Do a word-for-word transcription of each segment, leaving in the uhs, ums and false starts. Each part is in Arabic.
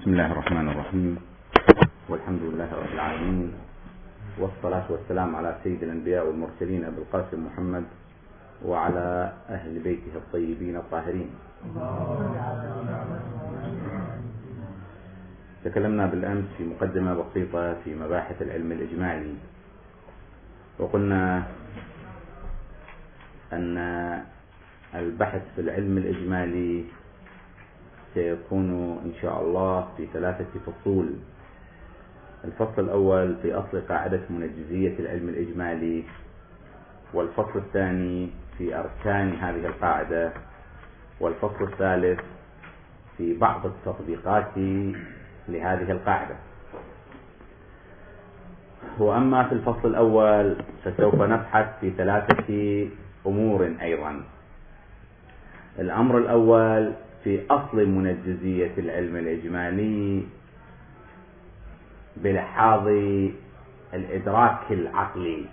بسم الله الرحمن الرحيم، والحمد لله رب العالمين، والصلاة والسلام على سيد الأنبياء والمرسلين أبي القاسم محمد وعلى أهل بيته الطيبين الطاهرين. تكلمنا بالأمس في مقدمة بسيطة في مباحث العلم الإجمالي، وقلنا أن البحث في العلم الإجمالي سيكون إن شاء الله في ثلاثة فصول. الفصل الأول في أصل قاعدة منجزية العلم الإجمالي، والفصل الثاني في أركان هذه القاعدة، والفصل الثالث في بعض التطبيقات لهذه القاعدة. وأما في الفصل الأول فسوف نبحث في ثلاثة أمور أيضا. الأمر الأول في أصل منجزية العلم الإجمالي بلحاظ الإدراك العقلي،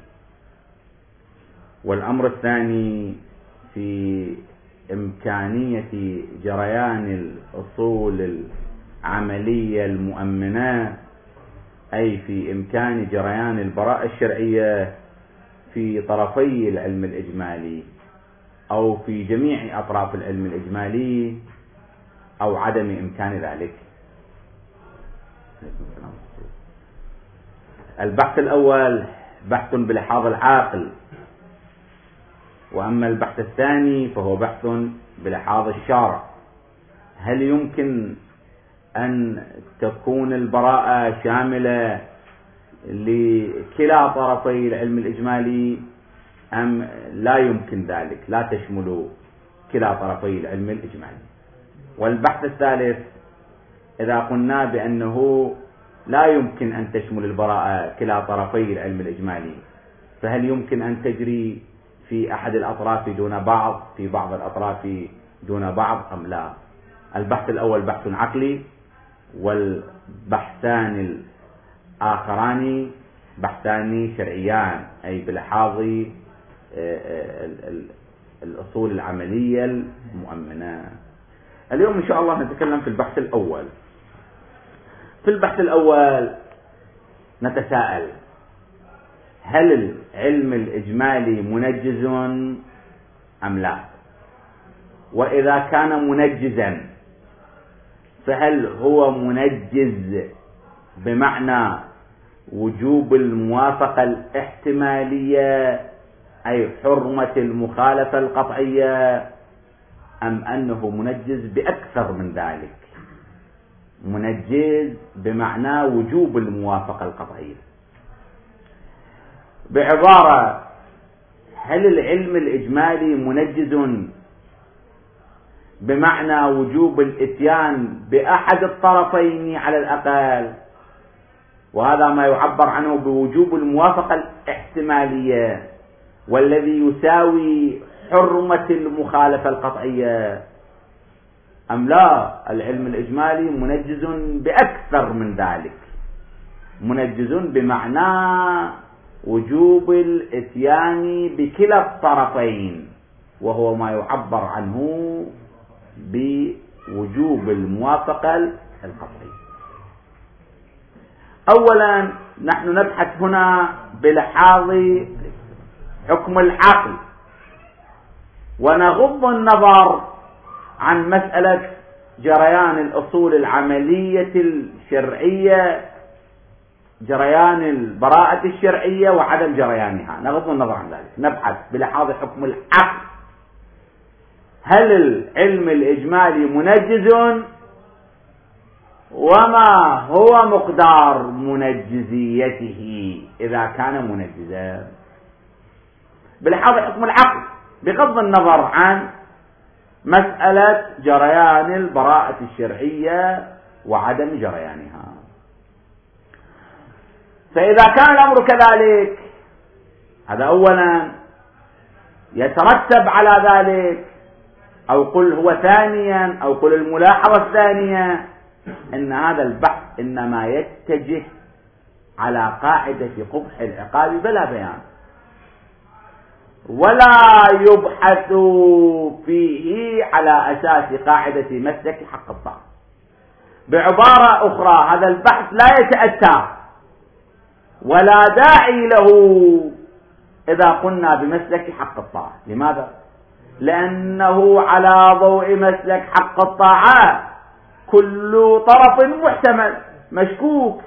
والأمر الثاني في إمكانية جريان الأصول العملية المؤمنة، أي في إمكان جريان البراءة الشرعية في طرفي العلم الإجمالي أو في جميع أطراف العلم الإجمالي أو عدم إمكان ذلك. البحث الأول بحث بلحاظ العاقل، وأما البحث الثاني فهو بحث بلحاظ الشارع. هل يمكن أن تكون البراءة شاملة لكلا طرفي العلم الإجمالي أم لا يمكن ذلك، لا تشمل كلا طرفي العلم الإجمالي؟ والبحث الثالث إذا قلنا بأنه لا يمكن أن تشمل البراءة كلا طرفي العلم الإجمالي، فهل يمكن أن تجري في أحد الأطراف دون بعض، في بعض الأطراف دون بعض أم لا؟ البحث الأول بحث عقلي، والبحثان الآخران بحثان شرعيان، أي بلحاظ الأصول العملية المؤمنة. اليوم إن شاء الله نتكلم في البحث الأول. في البحث الأول نتساءل: هل العلم الإجمالي منجز أم لا؟ وإذا كان منجزا فهل هو منجز بمعنى وجوب الموافقة الاحتمالية أي حرمة المخالفة القطعية، أم أنه منجز بأكثر من ذلك، منجز بمعنى وجوب الموافقة القطعية؟ بعبارة، هل العلم الإجمالي منجز بمعنى وجوب الإتيان بأحد الطرفين على الأقل، وهذا ما يعبر عنه بوجوب الموافقة الاحتمالية والذي يساوي حرمة المخالفة القطعية، أم لا العلم الإجمالي منجز بأكثر من ذلك، منجز بمعنى وجوب الإتيان بكلا الطرفين، وهو ما يعبر عنه بوجوب الموافقة القطعية؟ أولا نحن نبحث هنا بلحاظ حكم العقل، ونغض النظر عن مسألة جريان الأصول العملية الشرعية، جريان البراءة الشرعية وعدم جريانها، نغض النظر عن ذلك. نبحث بلحاظ حكم العقل: هل العلم الإجمالي منجز؟ وما هو مقدار منجزيته إذا كان منجزا؟ بلحاظ حكم العقل، بغض النظر عن مسألة جريان البراءة الشرعية وعدم جريانها. فإذا كان الأمر كذلك، هذا أولا، يترتب على ذلك، أو قل هو ثانيا، أو قل الملاحظة الثانية، أن هذا البحث إنما يتجه على قاعدة قبح العقاب بلا بيان، ولا يبحث فيه على أساس قاعدة مسلك حق الطعن. بعبارة أخرى هذا البحث لا يتأتى ولا داعي له إذا قلنا بمسلك حق الطاعة. لماذا؟ لأنه على ضوء مسلك حق الطاعة كل طرف محتمل مشكوك،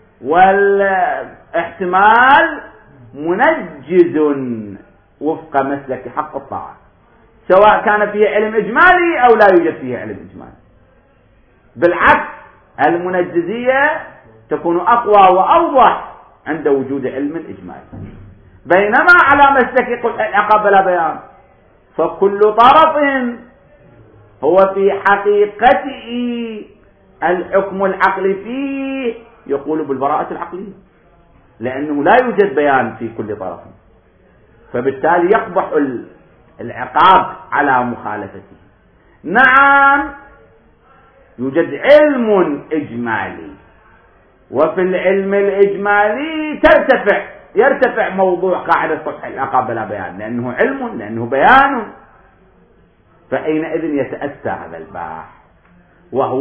والاحتمال منجز وفق مسلك حق الطاعة، سواء كان فيه علم إجمالي أو لا يوجد فيه علم إجمالي. بالعكس المنجزية تكون أقوى وأوضح عند وجود علم إجمالي، بينما على مسلك العقاب بلا بيان فكل طرف هو في حقيقته الحكم العقلي فيه يقول بالبراءة العقلية، لأنه لا يوجد بيان في كل طرف، فبالتالي يقبح العقاب على مخالفته. نعم يوجد علم إجمالي، وفي العلم الإجمالي ترتفع يرتفع موضوع قاعدة قبح العقاب بلا بيان، لأنه علم، لأنه بيان، فحينئذ يتأتى هذا الباحث، وهو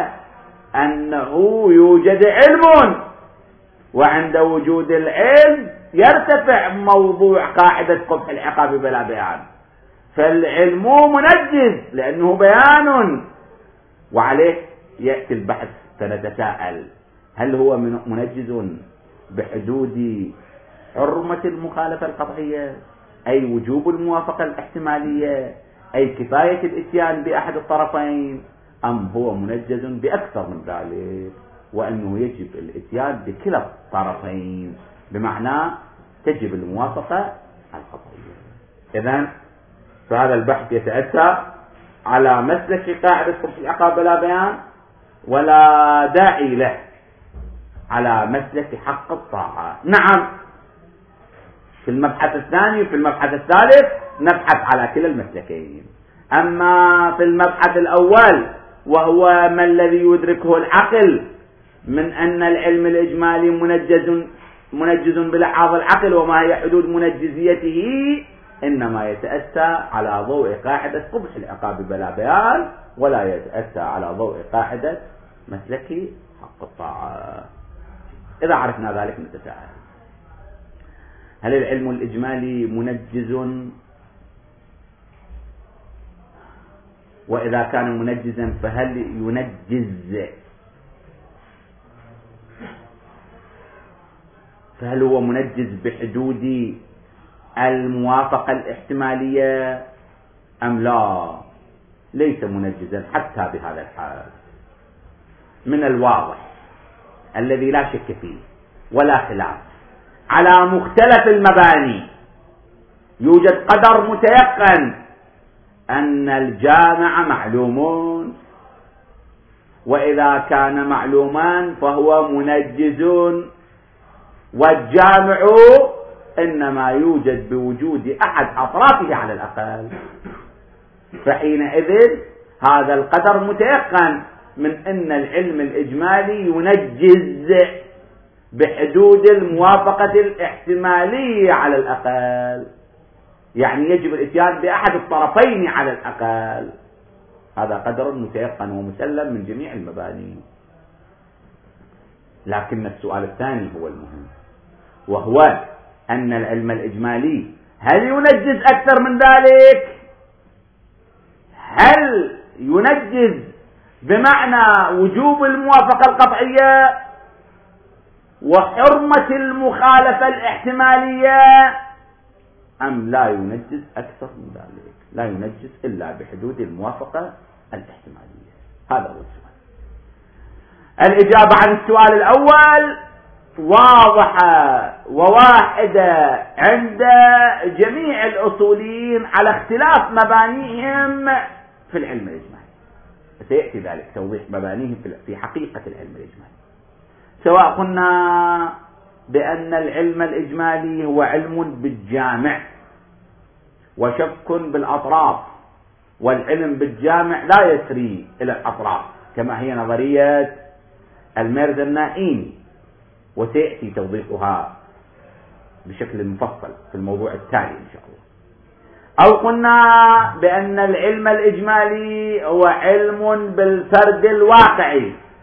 أنه يوجد علم، وعند وجود العلم يرتفع موضوع قاعدة قبح العقاب بلا بيان، فالعلم منجز لأنه بيان، وعليه يأتي البحث فنتساءل هل هو منجز بحدود حرمة المخالفة القطعية، أي وجوب الموافقة الاحتمالية، أي كفاية الاتيان بأحد الطرفين، أم هو منجز بأكثر من ذلك، وأنه يجب الاتيان بكلا الطرفين، بمعنى تجب الموافقة القطعية. إذن فهذا البحث يتأتى على مسلك قاعدة قبح العقاب بلا بيان، ولا داعي له على مسلك حق الطاعة. نعم في المبحث الثاني وفي المبحث الثالث نبحث على كلا المسلكين. أما في المبحث الأول وهو ما الذي يدركه العقل من أن العلم الإجمالي منجز منجز بلحاظ العقل، وما هي حدود منجزيته، إنما يتأتى على ضوء قاعدة قبح العقاب بلا بيان، ولا يتأتى على ضوء قاعدة مسلك حق الطاعة. إذا عرفنا ذلك نتساءل هل العلم الإجمالي منجز؟ وإذا كان منجزا فهل ينجز فهل هو منجز بحدود الموافقة الاحتمالية أم لا؟ ليس منجزا حتى بهذا الحال. من الواضح الذي لا شك فيه ولا خلاف على مختلف المباني يوجد قدر متيقن أن الجامع معلوم، وإذا كان معلوما فهو منجز، والجامع إنما يوجد بوجود أحد أطرافه على الأقل، فحينئذ هذا القدر متيقن من أن العلم الإجمالي ينجز بحدود الموافقة الاحتمالية على الأقل، يعني يجب الاتيان بأحد الطرفين على الأقل. هذا قدر متيقن ومسلم من جميع المباني. لكن السؤال الثاني هو المهم، وهو أن العلم الإجمالي هل ينجز أكثر من ذلك؟ هل ينجز بمعنى وجوب الموافقة القطعية وحرمة المخالفة الاحتمالية، أم لا ينجز أكثر من ذلك؟ لا ينجز إلا بحدود الموافقة الاحتمالية. هذا هو السؤال. الإجابة عن السؤال الأول واضحة وواحدة عند جميع الأصوليين على اختلاف مبانيهم في العلم الإجمالي. سيأتي ذلك توضيح مبانيهم في حقيقة العلم الإجمالي، سواء قلنا بأن العلم الإجمالي هو علم بالجامع وشك بالأطراف، والعلم بالجامع لا يسري إلى الأطراف كما هي نظرية الميرزا النائمي، وسيأتي توضيحها بشكل مفصل في الموضوع التالي إن شاء الله. أو قلنا بأن العلم الإجمالي هو علم بالفرد الواقعي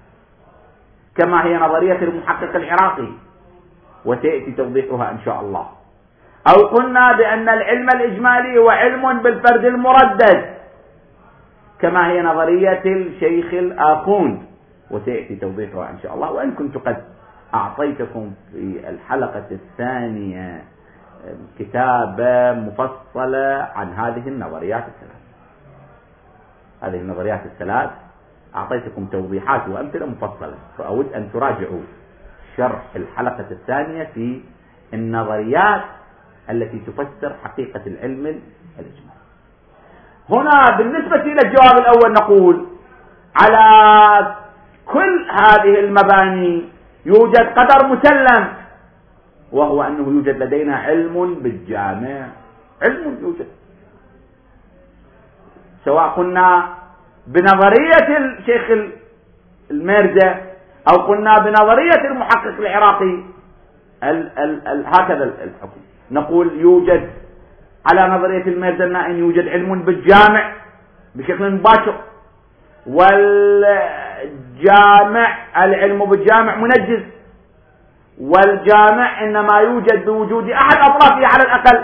كما هي نظرية المحقق العراقي وسيأتي توضيحها إن شاء الله. أو قلنا بأن العلم الإجمالي هو علم بالفرد المردد كما هي نظرية الشيخ الآخوند وسيأتي توضيحها إن شاء الله. وإن كنت قد أعطيتكم في الحلقة الثانية كتابة مفصلة عن هذه النظريات الثلاث هذه النظريات الثلاث أعطيتكم توضيحات وأمثلة مفصلة، فأود أن تراجعوا شرح الحلقة الثانية في النظريات التي تفسر حقيقة العلم الإجمالي. هنا بالنسبة إلى الجواب الأول نقول على كل هذه المباني يوجد قدر مسلم، وهو أنه يوجد لدينا علم بالجامع. علم يوجد، سواء قلنا بنظرية الشيخ الميرزا أو قلنا بنظرية المحقق العراقي. ال ال ال هكذا الحكم. نقول يوجد على نظرية الميرزا أن يوجد علم بالجامع بشكل مباشر، والجامع العلم بالجامع منجز، والجامع إنما يوجد بوجود أحد أطرافه على الأقل،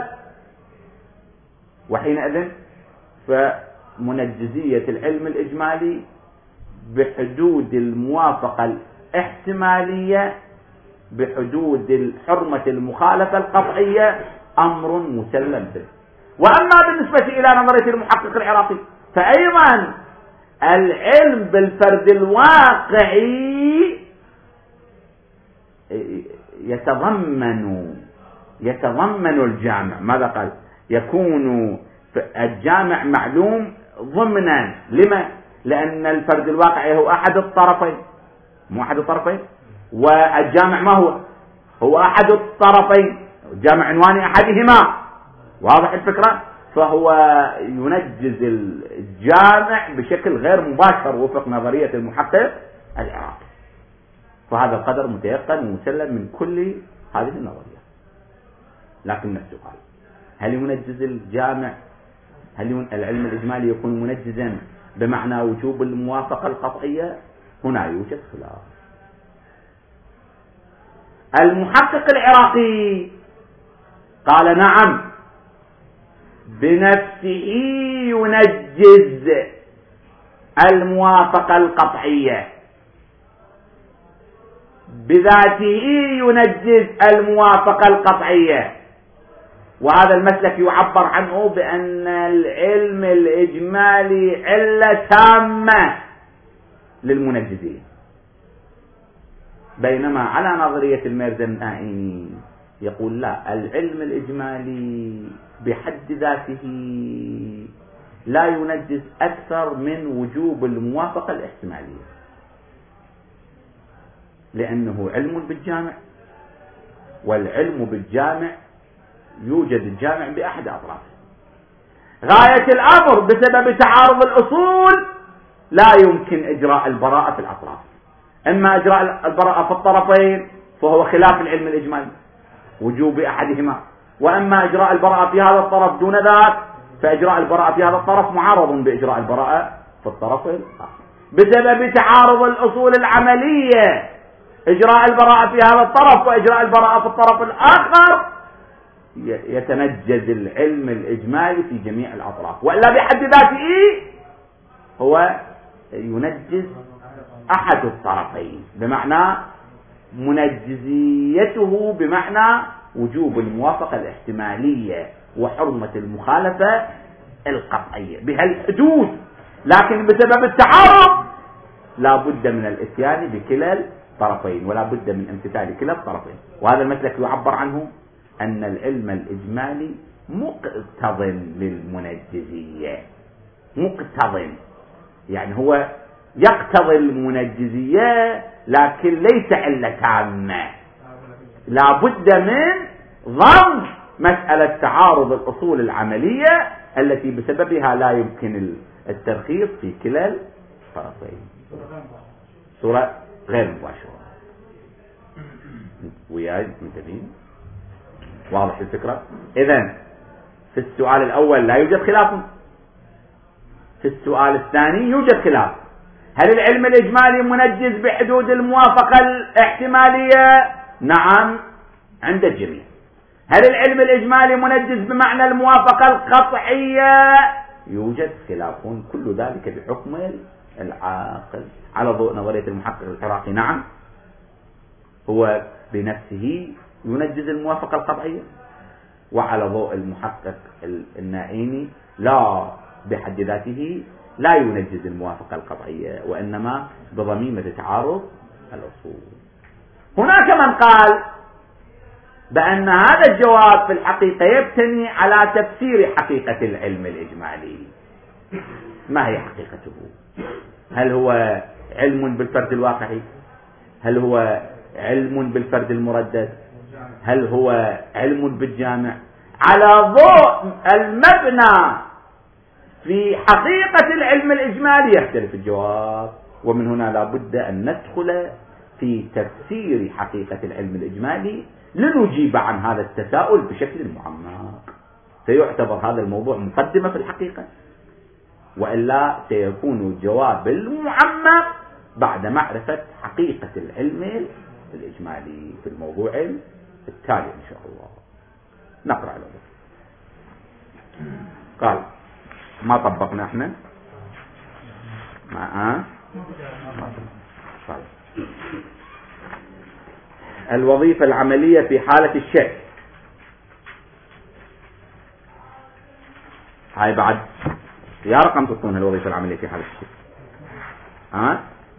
وحينئذ فمنجزية العلم الإجمالي بحدود الموافقة الاحتمالية بحدود الحرمة المخالفة القطعية أمر مسلم به. وأما بالنسبة إلى نظرية المحقق العراقي فأيضا العلم بالفرد الواقعي يتضمن يتضمن الجامع. ماذا قال؟ يكون الجامع معلوم ضمنا. لما؟ لأن الفرد الواقعي هو أحد الطرفين، مو أحد الطرفين، والجامع ما هو؟ هو أحد الطرفين، الجامع عنواني أحدهما. واضح الفكرة؟ فهو ينجز الجامع بشكل غير مباشر وفق نظرية المحقق العراقي. فهذا القدر متيقن ومسلم من كل هذه النظريات. لكن السؤال، هل ينجز الجامع؟ هل العلم الإجمالي يكون منجزا بمعنى وجوب الموافقة القطعية؟ هنا يوجد خلاف. المحقق العراقي قال نعم، بنفسه ينجز الموافقة القطعية، بذاته ينجز الموافقة القطعية. وهذا المسلك يعبر عنه بأن العلم الإجمالي علة تامة للمنجزين، بينما على نظرية الميرزا النائي يقول لا، العلم الإجمالي بحد ذاته لا ينجز أكثر من وجوب الموافقة الاحتمالية، لأنه علم بالجامع، والعلم بالجامع يوجد الجامع بأحد أطرافه. غاية الأمر بسبب تعارض الأصول لا يمكن إجراء البراءة في الأطراف. إما إجراء البراءة في الطرفين فهو خلاف العلم الإجمالي وجوب أحدهما، وأما إجراء البراءة في هذا الطرف دون ذاك فإجراء البراءة في هذا الطرف معارض بإجراء البراءة في الطرف الآخر. بسبب تعارض الأصول العملية إجراء البراءة في هذا الطرف وإجراء البراءة في الطرف الآخر يتنجز العلم الإجمالي في جميع الأطراف، وإلا بحد ذاته هو ينجز أحد الطرفين، بمعنى منجزيته بمعنى وجوب الموافقة الاحتمالية وحرمة المخالفة القطعية بهالحدود. لكن بسبب التعارض لا بد من الاتيان بكلا الطرفين، ولا بد من امتثال كلا الطرفين. وهذا المسلك يعبر عنه أن العلم الإجمالي مقتضٍ للمنجزية. مقتضٍ يعني هو يقتضي المنجزية لكن ليس علة تامة. لا بد من ضم مسألة تعارض الأصول العملية التي بسببها لا يمكن الترخيص في كلا الطرفين. صورة غير مباشرة. وياي منتبهين؟ واضح الفكرة؟ إذن في السؤال الأول لا يوجد خلاف، في السؤال الثاني يوجد خلاف. هل العلم الإجمالي منجز بحدود الموافقة الاحتمالية؟ نعم عند الجميع. هل العلم الإجمالي منجز بمعنى الموافقة القطعية؟ يوجد خلاف كل ذلك بحكم العاقل على ضوء نظرية المحقق العراقي. نعم هو بنفسه ينجز الموافقة القطعية، وعلى ضوء المحقق النائيني لا بحد ذاته لا ينجز الموافقة القطعية، وإنما بضميمة تعارض الأصول. هناك من قال بأن هذا الجواب في الحقيقة يبتني على تفسير حقيقة العلم الإجمالي. ما هي حقيقته؟ هل هو علم بالفرد الواقعي؟ هل هو علم بالفرد المردد؟ هل هو علم بالجامع؟ على ضوء المبنى في حقيقة العلم الإجمالي يختلف الجواب، ومن هنا لا بد أن ندخل في تفسير حقيقة العلم الإجمالي لنجيب عن هذا التساؤل بشكل معمق. سيعتبر هذا الموضوع مقدمة في الحقيقة، وإلا سيكون الجواب المعمق بعد معرفة حقيقة العلم الإجمالي في الموضوع التالي إن شاء الله. نقرأ له. قال ما طبقنا احنا ما طيب. الوظيفة العملية في حالة الشك. هاي بعد يا رقم تكون الوظيفة العملية في حالة الشك. ها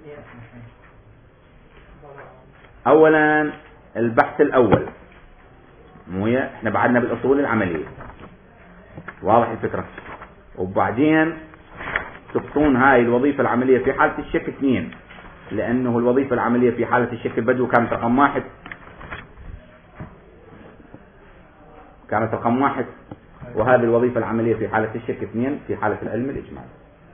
اولا البحث الاول، مو احنا بعدنا بالاصول العملية، واضح الفكرة. وبعدين تبطون هاي الوظيفة العملية في حالة الشك اثنين، لأنه الوظيفة العملية في حالة الشك البدو كانت رقم واحد، كانت رقم واحد، وهذه الوظيفة العملية في حالة الشك اثنين في حالة العلم الإجمالي.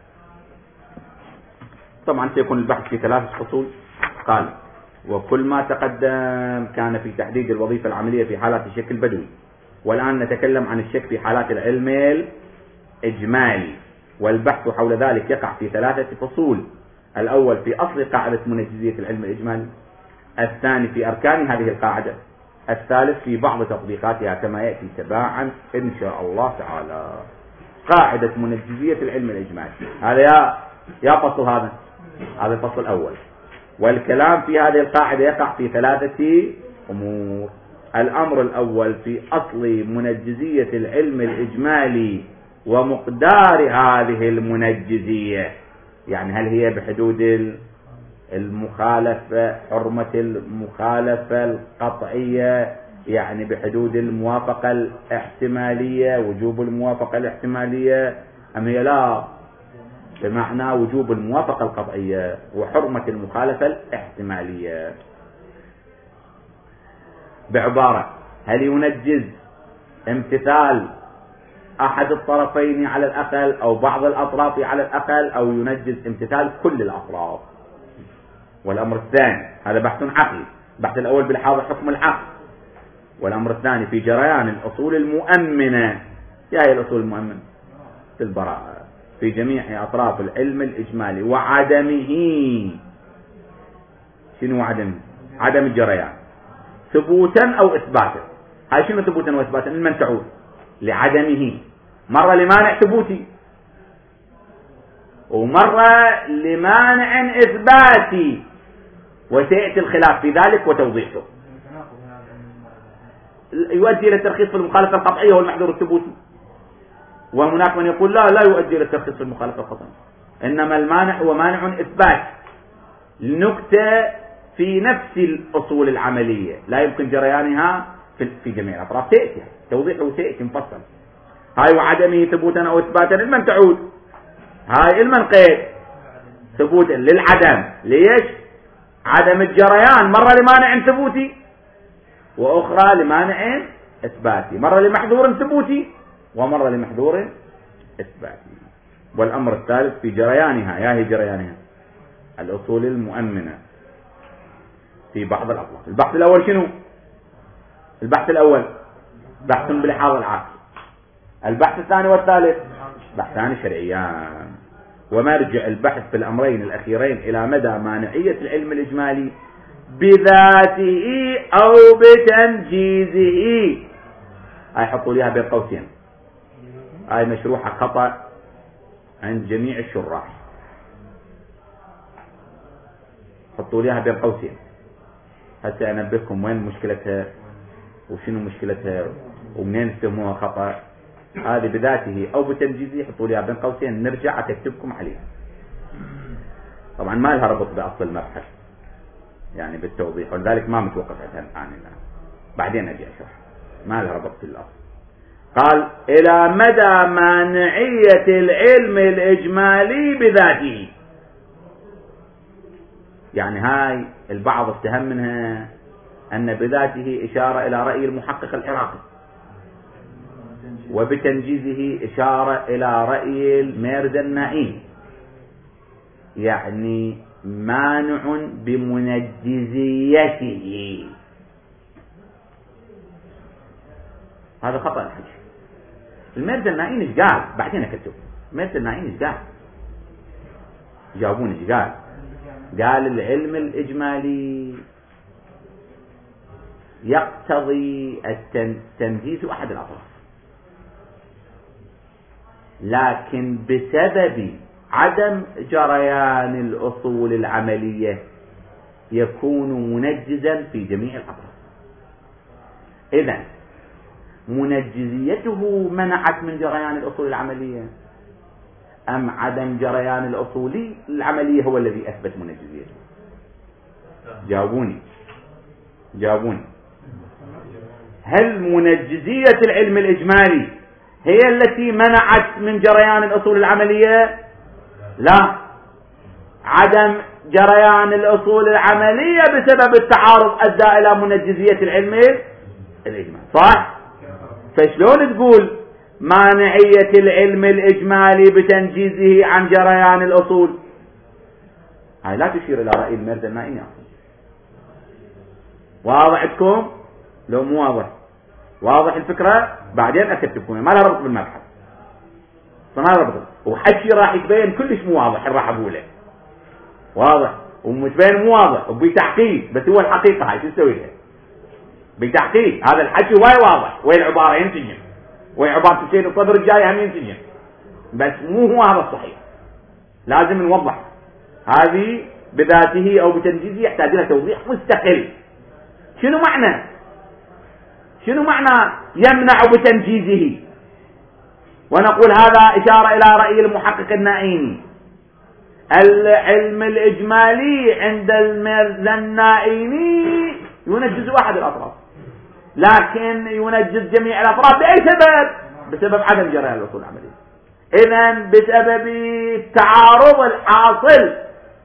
طبعا سيكون البحث في ثلاث فصول. قال وكل ما تقدم كان في تحديد الوظيفة العملية في حالات الشك البدوي، والآن نتكلم عن الشك في حالات العلم الإجمالي، والبحث حول ذلك يقع في ثلاثة فصول. الأول في أصل قاعدة منجزية العلم الإجمالي، الثاني في أركان هذه القاعدة، الثالث في بعض تطبيقاتها كما يأتي تباعا إن شاء الله تعالى. قاعدة منجزية العلم الإجمالي، هذا يا يا فصل، هذا هذا الفصل الأول. والكلام في هذه القاعدة يقع في ثلاثة أمور. الأمر الأول في أصل منجزية العلم الإجمالي ومقدار هذه المنجزية، يعني هل هي بحدود المخالفة، حرمة المخالفة القطعية، يعني بحدود الموافقة الاحتمالية، وجوب الموافقة الاحتمالية، أم هي لا بمعنى وجوب الموافقة القطعية وحرمة المخالفة الاحتمالية. بعبارة، هل ينجز امتثال أحد الطرفين على الأقل أو بعض الأطراف على الأقل، أو ينجز امتثال كل الأطراف. والأمر الثاني هذا بحث عقلي. البحث الأول بلحاظ حكم العقل، والأمر الثاني في جريان الأصول المؤمنة. يا هي الأصول المؤمنة في البراءة في جميع أطراف العلم الإجمالي وعدمه. شنو عدمه؟ عدم الجريان ثبوتا أو إثباتا. هاي شنو ثبوتا وإثباتا؟ لمن تعود؟ لعدمه، مرة لمانع ثبوتي ومرة لمانع إثباتي، وسيأتي الخلاف في ذلك وتوضيحه. يؤدي إلى الترخيص في المخالفة القطعية والمحذور الثبوتي، وهناك من يقول لا لا يؤدي إلى الترخيص في المخالفة القطعية، إنما المانع هو مانع إثبات. نكتة في نفس الأصول العملية لا يمكن جريانها في جميع الأطراف، تأتي توضيحه سيأتي مفصل. هاي وعدمه ثبوتا أو إثباتا لمن تعود؟ هاي المنقيد ثبوتا للعدم. ليش؟ عدم الجريان مرة لمانع ثبوتي وأخرى لمانع إثباتي، مرة لمحذور ثبوتي ومرة لمحذور إثباتي. والأمر الثالث في جريانها، يا هي جريانها الأصول المؤمنة في بعض الأطراف. البحث الأول شنو؟ البحث الأول بحث بلحاظ العقل. البحث الثاني والثالث بحثان شرعيان. ومرجع البحث في الأمرين الأخيرين إلى مدى مانعية العلم الإجمالي بذاته أو بتنجيزه. هاي حطوا ليها بين قوسين، هاي مشروحة خطأ عند جميع الشراح، حطوا ليها بين قوسين. هسه أنبهكم وين مشكلتها وشنو مشكلتها ومنين استهموها خطأ. هذه بذاته أو بتنجيزه حطوا ليها بين قوسين، نرجع أكتبكم عليها. طبعا ما لها ربط بأصل المبحث يعني بالتوضيح، ولذلك ما متوقف عنها، بعدين أجي أشرح. ما لها ربط في الأصل. قال إلى مدى مانعية العلم الإجمالي بذاته، يعني هاي البعض افتهم منها أن بذاته إشارة إلى رأي المحقق العراقي، وبتنجيزه إشارة إلى رأي الميرزا النائين، يعني مانع بمنجزيته. هذا خطأ الحكي. الميرزا النائين ايش قال؟ بعدين اكتب. الميرزا النائين ايش قال؟ جاوبوني ايش قال؟ قال العلم الإجمالي يقتضي التنجيز أحد الأطراف، لكن بسبب عدم جريان الأصول العملية يكون منجزا في جميع الأطراف. إذن منجزيته منعت من جريان الأصول العملية، أم عدم جريان الأصول العملية هو الذي أثبت منجزيته؟ جاوبوني جاوبوني. هل منجزية العلم الإجمالي هي التي منعت من جريان الأصول العملية؟ لا، عدم جريان الأصول العملية بسبب التعارض أدى إلى منجزية العلم الإجمالي، صح؟ فشلون تقول مانعية العلم الإجمالي بتنجيزه عن جريان الأصول؟ هاي لا تشير إلى رأي الميرزا النائين. واضح عندكم؟ لو مو واضح واضح الفكرة بعدين أكتبكم، ما لها ربط بالمبحث، ما لها ربط، وحكي راح يتبين كلش مو واضح راح أقوله واضح، ومش بين مو واضح وبتحقيق، بس هو الحقيقة هاي شو تسوي لها؟ بتحقيق هذا الحكي واي واضح، وين العبارة ينسجم، وين عبارة الشيء الصدر الجاي هم ينسجم، بس مو هو هذا الصحيح، لازم نوضح. هذه بذاته أو بتنجيزه يحتاج لها توضيح مستقل. شنو معنى شنو معنى يمنع بتنجيزه؟ ونقول هذا إشارة إلى رأي المحقق النائيني. العلم الإجمالي عند الميرزا النائيني ينجز أحد الأطراف، لكن ينجز جميع الأطراف بأي سبب؟ بسبب عدم جريان الأصول العملية. إذن بسبب التعارض الحاصل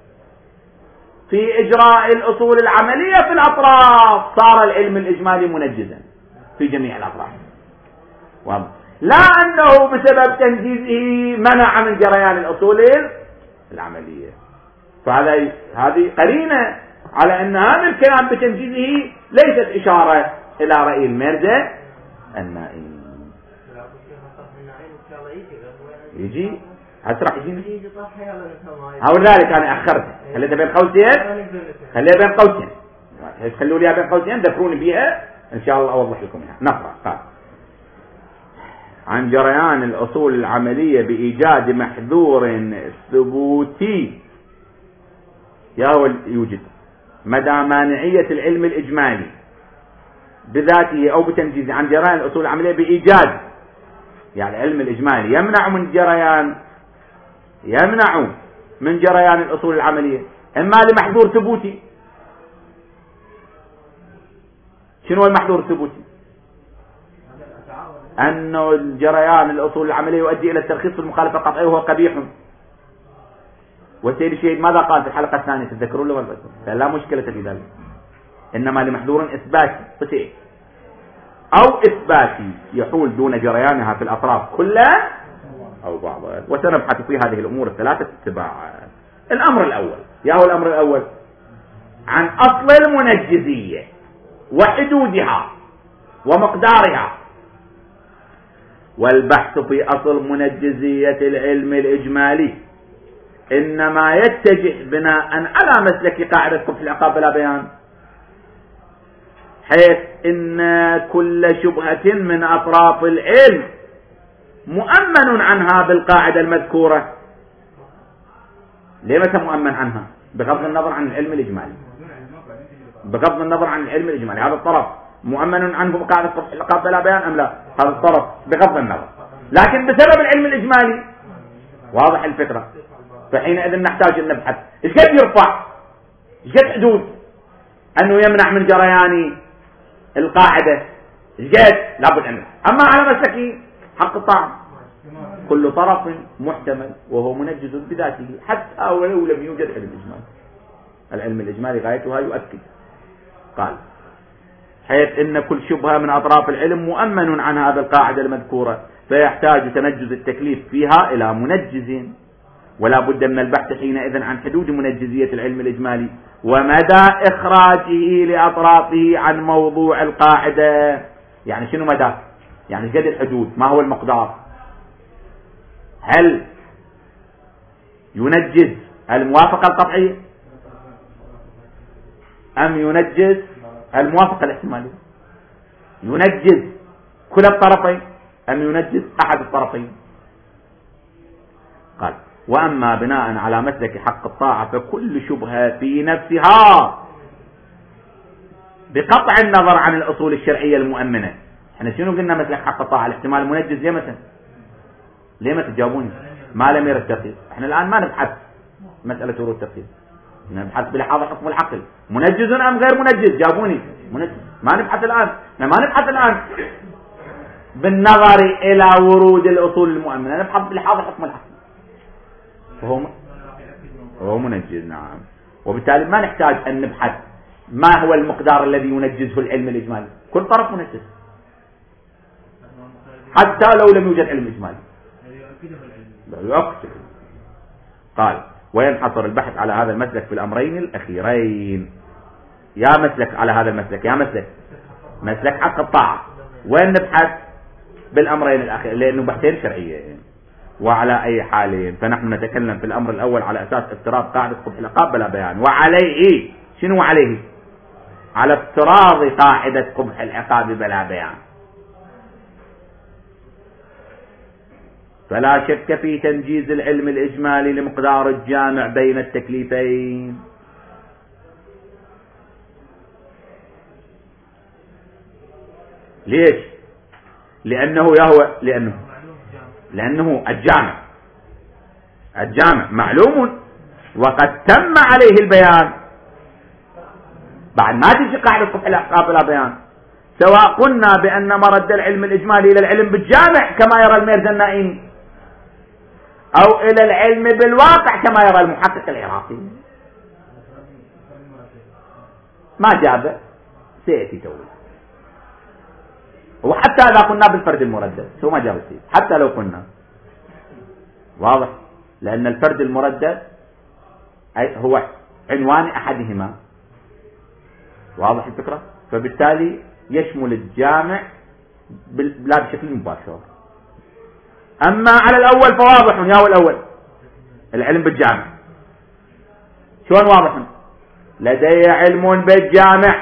في إجراء الأصول العملية في الأطراف صار العلم الإجمالي منجزا في جميع الأطراف، لا أنه بسبب تنجيزه منع من جريان الأصول العملية. فهذا هذه قرينة على أن هذا الكلام بتنجيزه ليست إشارة إلى رأي الميرزا النائين. يجي هسرح يجي هقول ذلك أنا أخرت خليتها بين قوسين خليها بين قوسين خلوا ليها بين قوسين ذكروني بيها إن شاء الله أوضح لكم يعني. نقرأ قال عن جريان الأصول العملية بإيجاد محذور ثبوتي يهو يوجد مدى مانعية العلم الإجمالي بذاته أو بتنجيزه عن جريان الأصول العملية بإيجاد، يعني العلم الإجمالي يمنع من جريان يمنع من جريان الأصول العملية إما لمحذور ثبوتي. شنو المحذور الثبوتي؟ أنه جريان الأصول العملية يؤدي إلى الترخيص في المخالفة القطعية وهو قبيح. والسيد الشهيد ماذا قال في الحلقة الثانية تتذكرون له؟ لا مشكلة في ذلك، إنما لمحذور إثباتي أو إثباتي يحول دون جريانها في الأطراف كلها أو بعضها. وسنبحث في هذه الأمور الثلاثة اتباع. الأمر الأول ياهو الأمر الأول عن أصل المنجزية وحدودها ومقدارها، والبحث في أصل منجزية العلم الإجمالي إنما يتجه بناء على مسلك قاعدة قبح العقاب بلا بيان، حيث إن كل شبهة من أطراف العلم مؤمن عنها بالقاعدة المذكورة. ليه مثلا مؤمن عنها؟ بغض النظر عن العلم الإجمالي، بغض النظر عن العلم الإجمالي هذا الطرف مؤمن عنه بقاعدة قبح العقاب بلا بيان أم لا؟ هذا الطرف بغض النظر، لكن بسبب العلم الإجمالي واضح الفكرة. فحينئذ نحتاج أن نبحث إيش قد يرفع، إيش قد حدود أنه يمنع من جريان القاعدة، إيش قد لابد أن. أما على مسلك حق الطاعة كل طرف محتمل وهو منجز بذاته حتى ولو لم يوجد علم إجمالي. العلم الإجمالي غايتها يؤكد. قال حيث إن كل شبهة من أطراف العلم مؤمن عن هذا القاعدة المذكورة، فيحتاج تنجز التكليف فيها إلى منجز، ولا بد من البحث حينئذ عن حدود منجزية العلم الإجمالي ومدى إخراجه لأطرافه عن موضوع القاعدة. يعني شنو مدى؟ يعني قد الحدود، ما هو المقدار؟ هل ينجز الموافقة القطعية أم ينجز الموافقة الاحتمالية؟ ينجز كل الطرفين أم ينجز أحد الطرفين؟ قال وأما بناء على مسلك حق الطاعة فكل شبهة في نفسها بقطع النظر عن الأصول الشرعية المؤمنة. احنا شنو قلنا مسلك حق الطاعة؟ الاحتمال المنجز. ليه مثلا؟ ليه ما تجاوبوني؟ ما لم يرد التقييد. احنا الآن ما نبحث مسألة ورود التقييد، نبحث بلحاظ حكم العقل، منجز أم غير منجز؟ جاوبوني. منجز. ما نبحث الآن، ما نبحث الآن بالنظر إلى ورود الأصول المؤمنة، نبحث بلحاظ حكم العقل. وهو وهو منجز. نعم. وبالتالي ما نحتاج أن نبحث ما هو المقدار الذي ينجزه العلم الإجمالي، كل طرف منجز حتى لو لم يوجد علم إجمالي. يؤكد. قال وينحصر البحث على هذا المسلك في الأمرين الأخيرين. يا مسلك على هذا المسلك، يا مسلك مسلك حق الطاعة، وين نبحث؟ بالأمرين الأخيرين، لأنه بحثين شرعيين. وعلى أي حال فنحن نتكلم في الأمر الأول على أساس افتراض قاعدة قبح العقاب بلا بيان، وعليه شنو عليه؟ على افتراض قاعدة قبح العقاب بلا بيان. فلا شك في تنجيز العلم الإجمالي لمقدار الجامع بين التكليفين. ليش؟ لأنه يهوى لأنه لأنه الجامع الجامع معلوم وقد تم عليه البيان. بعد ما تجي قاعدة قبح العقاب بلا بيان، سواء قلنا بأن مرد العلم الإجمالي إلى العلم بالجامع كما يرى الميرزا النائمي، أو إلى العلم بالواقع كما يرى المحقق العراقي، ما جاب سيأتي توي. وحتى إذا قلنا بالفرد المردد هو ما جاب السيد، حتى لو قلنا واضح، لأن الفرد المردد هو عنوان أحدهما، واضح الفكرة. فبالتالي يشمل الجامع لا بشكل مباشر. أما على الأول فواضح، يا هو الأول العلم بالجامع شلون واضح؟ لدي علم بالجامع،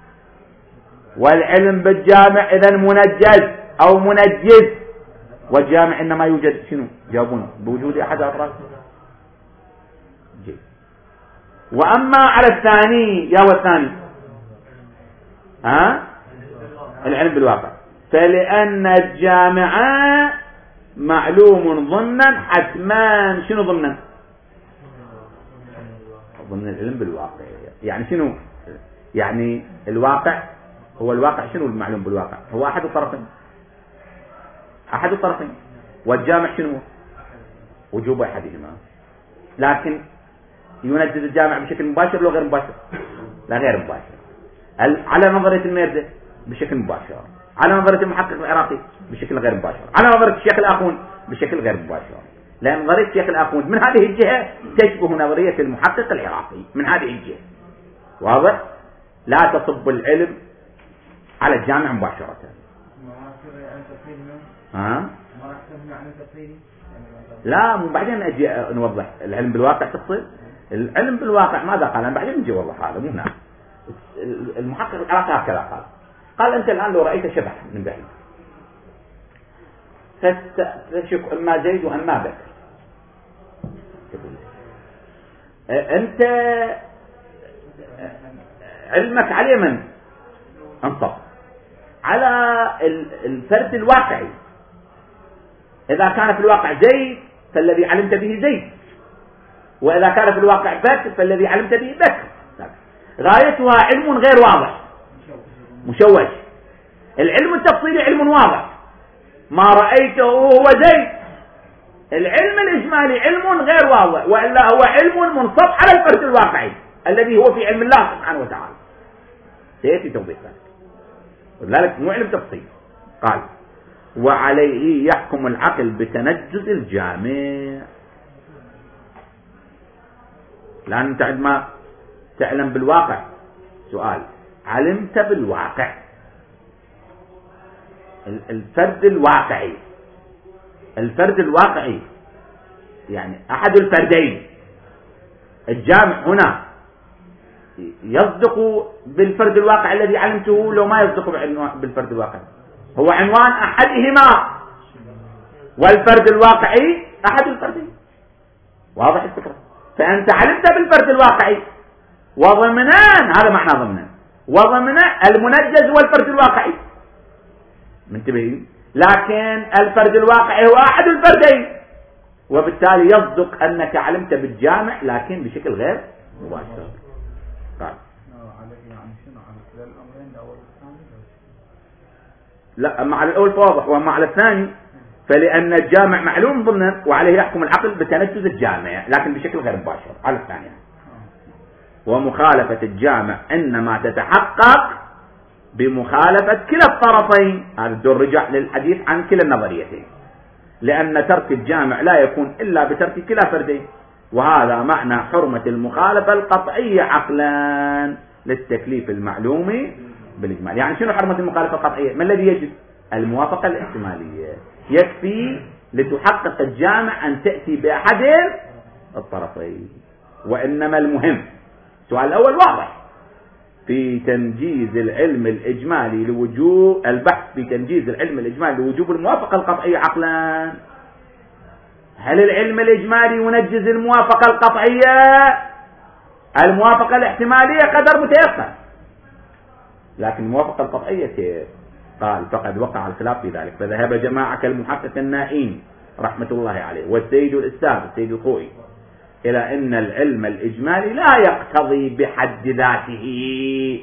والعلم بالجامع إذن منجز أو منجز، والجامع إنما يوجد شنو؟ جاوبونا بوجود أحد أطراف. وأما على الثاني، يا هو الثاني ها العلم بالواقع، فلأن الجامع معلوم ضمنا حتما. شنو ضمنا؟ ضمن العلم بالواقع. يعني شنو؟ يعني الواقع هو الواقع. شنو المعلوم بالواقع؟ هو أحد الطرفين، أحد الطرفين. والجامع شنو؟ وجوب أحدهما. لكن ينجز الجامع بشكل مباشر لو غير مباشر؟ لا غير مباشر. على نظرية الميرزا بشكل مباشر، على نظرية المحقق العراقي بشكل غير مباشر، على نظرية الشيخ الآخوند بشكل غير مباشر. لأن نظرية الشيخ الآخوند من هذه الجهة تشبه نظرية المحقق العراقي من هذه الجهة، واضح؟ لا تصب العلم على الجامع مباشرة، ها؟ لا مو بعدين اجي نوضح العلم بالواقع تقصد. العلم بالواقع ماذا قال؟ أنا بعدين نجي نوضح هذا مو هنا. المحقق العراقي هكذا قال. قال انت الان لو رايت شبح من بعيد فتشك اما زيد واما بكر، انت علمك عليه من انصف على الفرد الواقعي. اذا كان في الواقع زيد فالذي علمت به زيد، واذا كان في الواقع بكر فالذي علمت به بكر. غايتها علم غير واضح مشوش. العلم التفصيلي علم واضح، ما رأيته هو زيد. العلم الإجمالي علم غير واضح، وإلا هو علم منصب على الفرد الواقعي الذي هو في علم الله سبحانه وتعالى. سيأتي توضيح ذلك، ولذلك مو علم تفصيل. قال وعليه يحكم العقل بتنجز الجامع، لأن أنت عندما تعلم بالواقع، سؤال علمت بالواقع الفرد الواقعي، الفرد الواقعي يعني أحد الفردين. الجامع هنا يصدق بالفرد الواقع الذي علمته لو ما يصدق بالفرد الواقعي، هو عنوان أحدهما، والفرد الواقعي أحد الفردين. واضح الفكرة؟ فأنت علمت بالفرد الواقعي وضمنان، هذا معنى ضمنان، وضمنان المنجز والفرد الواقعي، منتبهين؟ لكن الفرد الواقعي هو أحد الفردين، وبالتالي يصدق أنك علمت بالجامع لكن بشكل غير مباشر. قال لا، أما على الأول فواضح، وأما على الثاني فلأن الجامع معلوم ضمنا وعليه يحكم العقل بتنجز الجامع لكن بشكل غير مباشر. على الثاني ومخالفة الجامع إنما تتحقق بمخالفة كلا الطرفين. هذا الدور رجع للحديث عن كلا النظريتين، لأن ترك الجامع لا يكون إلا بترك كلا فردين، وهذا معنى حرمة المخالفة القطعية عقلا للتكليف المعلوم بالإجمال. يعني شنو حرمة المخالفة القطعية؟ ما الذي يجب؟ الموافقة الاحتمالية. يكفي لتحقق الجامع أن تأتي بأحد الطرفين. وإنما المهم السؤال الأول واضح في تنجيز العلم الإجمالي لوجوب البحث في تنجيز العلم الإجمالي لوجوب الموافقة القطعية عقلا. هل العلم الإجمالي ينجز الموافقة القطعية؟ الموافقة الاحتمالية قدر متيسر، لكن الموافقة القطعية كيف؟ قال فقد وقع الخلاف في ذلك، فذهب جماعة كالمحقق النائين رحمة الله عليه والسيد الأستاذ السيد الخوئي إلى أن العلم الإجمالي لا يقتضي بحد ذاته.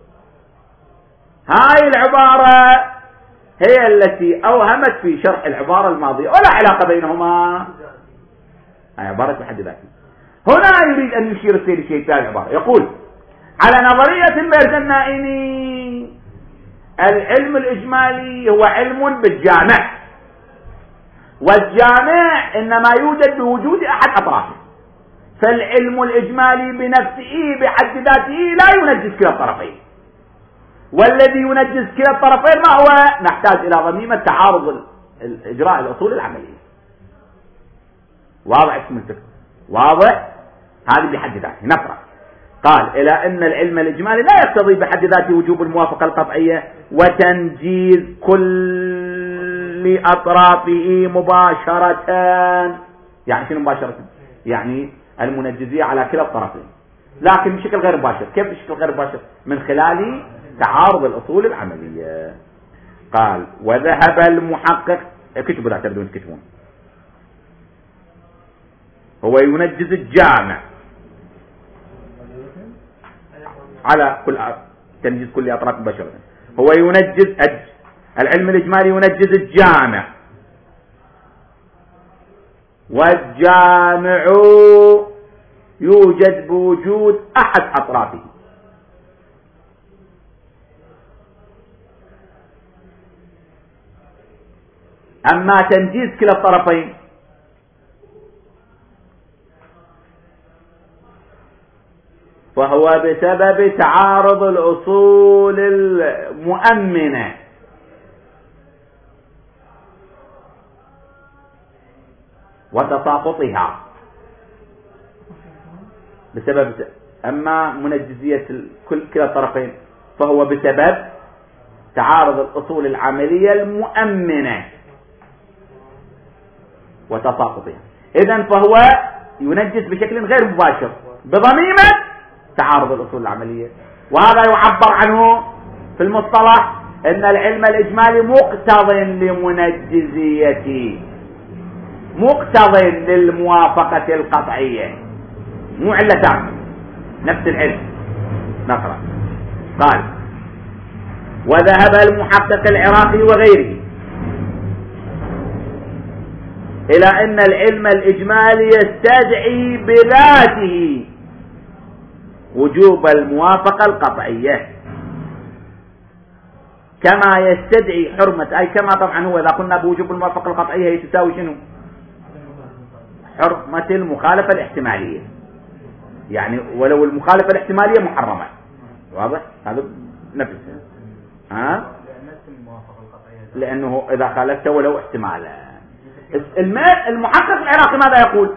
هاي العبارة هي التي أوهمت في شرح العبارة الماضية، ولا علاقة بينهما. هاي عبارة بحد ذاته. هنا يريد أن يشير السيد الشيخ في العبارة، يقول على نظرية بيرز النائيني العلم الإجمالي هو علم بالجامع، والجامع إنما يوجد بوجود أحد أطرافه، فالعلم الإجمالي بنفسه بحد ذاته لا ينجز كلا الطرفين، والذي ينجز كلا الطرفين ما هو؟ نحتاج إلى ضميمة تعارض الإجراء الأصول العملية. واضح اسم الفكرة؟ واضح؟ هذه بحد ذاته. نقرأ. قال إلى أن العلم الإجمالي لا يقتضي بحد ذاته وجوب الموافقة القطعية وتنجيز كل أطرافه مباشرة. يعني شنو مباشرة؟ يعني المنجزية على كلا الطرفين، لكن بشكل غير مباشر. كيف بشكل غير مباشر؟ من خلال تعارض الأصول العملية. قال وذهب المحقق، كتبوا لا تبدون تكتبون، هو ينجز الجامع على كل تنجيز كل أطراف مباشرة. هو ينجز العلم الإجمالي ينجز الجامع، والجامع يوجد بوجود أحد أطرافه. أما تنجيز كلا الطرفين فهو بسبب تعارض الأصول المؤمنة وتساقطها بسبب، أما منجزية كل كلا الطرفين فهو بسبب تعارض الأصول العملية المؤمنة وتساقطها. إذن فهو ينجز بشكل غير مباشر بضميمة تعارض الأصول العملية، وهذا يعبر عنه في المصطلح أن العلم الإجمالي مقتض لمنجزيته، مقتض للموافقة القطعية، مو علتان، نفس العلم. نقرأ. قال: وذهب المحقق العراقي وغيره إلى أن العلم الإجمالي يستدعي بذاته وجوب الموافقة القطعية، كما يستدعي حرمة، أي كما طبعا هو إذا قلنا بوجوب الموافقة القطعية هي تساوي شنو؟ حرمة المخالفة الاحتمالية، يعني ولو المخالفة الاحتمالية محرمة. واضح؟ هذا نفسه. ها؟ لأنه إذا خالفته ولو احتمالا. المحقق العراقي ماذا يقول؟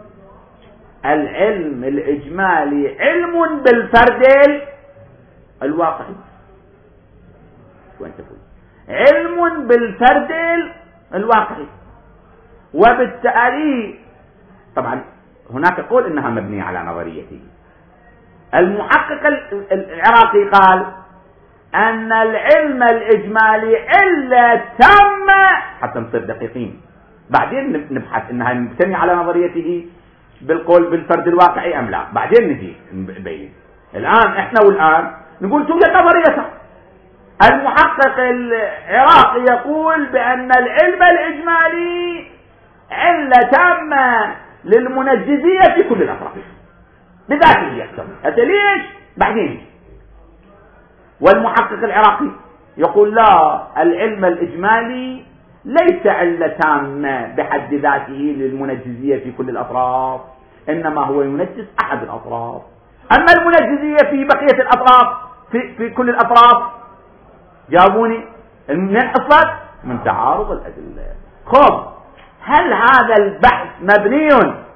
العلم الإجمالي علم بالفرد الواقعي. وين تقول؟ علم بالفرد الواقعي، وبالتالي طبعا هناك قول إنها مبنية على نظريته. المحقق العراقي قال أن العلم الإجمالي علة تامة، حتى نصير دقيقين بعدين نبحث إنها مبنية على نظريته بالقول بالفرد الواقعي أم لا، بعدين نجي نبين. الآن إحنا والآن نقول توجد نظرية. المحقق العراقي يقول بأن العلم الإجمالي علة تامة للمنجزية في كل الأطراف بذاته يحتمل. هذا ليش؟ بعدين. والمحقق العراقي يقول لا، العلم الإجمالي ليس علة تامة بحد ذاته للمنجزية في كل الأطراف، إنما هو ينجز أحد الأطراف. أما المنجزية في بقية الأطراف في, في كل الأطراف، جاوبوني من أصلا من تعارض الأدلة. خب، هل هذا البحث مبني؟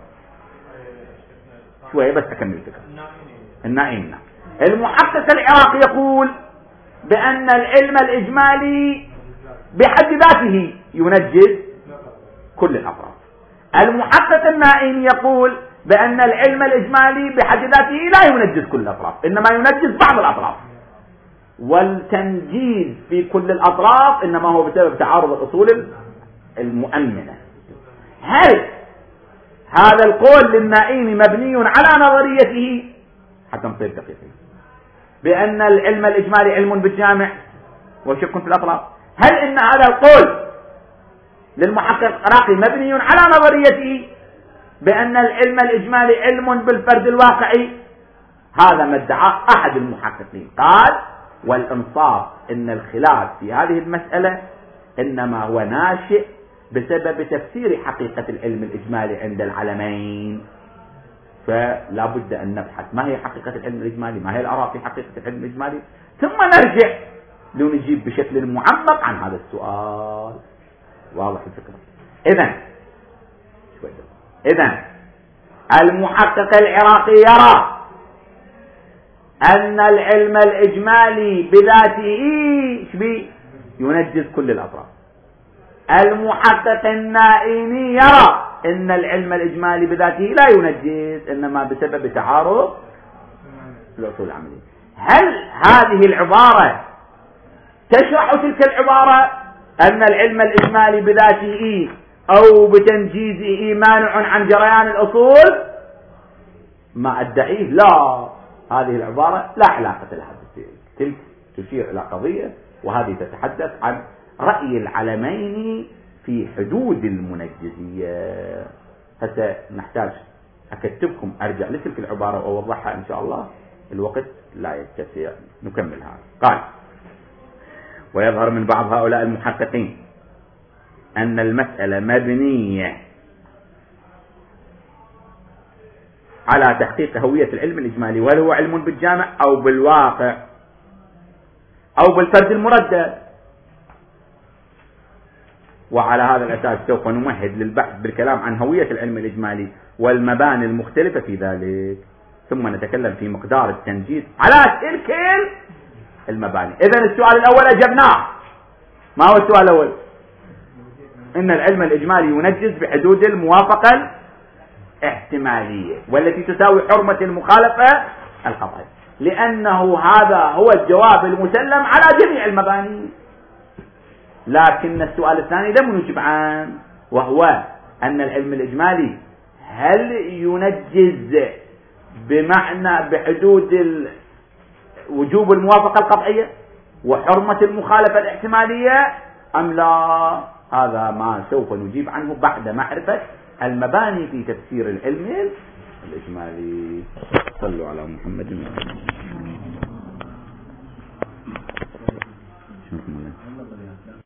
شوية بس أكمل الفكرة. النائم. المحقق العراقي يقول بأن العلم الإجمالي بحد ذاته ينجز كل الأطراف. المحقق النائم يقول بأن العلم الإجمالي بحد ذاته لا ينجز كل الأطراف، إنما ينجز بعض الأطراف، والتنجيز في كل الأطراف إنما هو بسبب تعارض الأصول المؤمنة. هل هذا القول للنائم مبني على نظريته؟ حتى نصير دقيقين. بأن العلم الإجمالي علم بالجامع وشك في الأطراف، هل إن هذا القول للمحقق العراقي مبني على نظريته بأن العلم الإجمالي علم بالفرد الواقعي؟ هذا ما ادعاه أحد المحققين. قال: والإنصاف إن الخلاف في هذه المسألة إنما هو ناشئ بسبب تفسير حقيقة العلم الإجمالي عند العلمين، فلا بد أن نبحث ما هي حقيقة العلم الإجمالي، ما هي الآراء في حقيقة العلم الإجمالي، ثم نرجع لنجيب بشكل معمق عن هذا السؤال. واضح الفكرة؟ إذن إذن المحقق العراقي يرى أن العلم الإجمالي بذاته شبيه ينجز كل الأطراف. المحقق النائمي يرى أن العلم الإجمالي بذاته لا ينجز، إنما بسبب تعارض الأصول العملية. هل هذه العبارة تشرح تلك العبارة أن العلم الإجمالي بذاته أو بتنجيزه مانع عن جريان الأصول؟ ما أدعيه لا، هذه العبارة لا علاقة لها بالتلك، تلك تشير إلى قضية، وهذه تتحدث عن رأي العلمين في حدود المنجزية. حتى نحتاج أكتبكم أرجع لتلك العبارة وأوضحها إن شاء الله، الوقت لا يتسع نكملها. قال: ويظهر من بعض هؤلاء المحققين أن المسألة مبنية على تحقيق هوية العلم الإجمالي، وهل هو علم بالجامع أو بالواقع أو بالفرد المردد. وعلى هذا الأساس سوف نمهد للبحث بالكلام عن هوية العلم الإجمالي والمباني المختلفة في ذلك، ثم نتكلم في مقدار التنجيز على تلك المباني. إذن السؤال الأول أجبناه. ما هو السؤال الأول؟ إن العلم الإجمالي ينجز بحدود الموافقة الاحتمالية والتي تساوي حرمة المخالفة القطعية، لأنه هذا هو الجواب المسلم على جميع المباني. لكن السؤال الثاني لم نجب عنه، وهو أن العلم الإجمالي هل ينجز بمعنى بحدود وجوب الموافقة القطعية وحرمة المخالفة الاحتمالية أم لا؟ هذا ما سوف نجيب عنه بعد معرفة المباني في تفسير العلم الإجمالي. صلوا على محمد.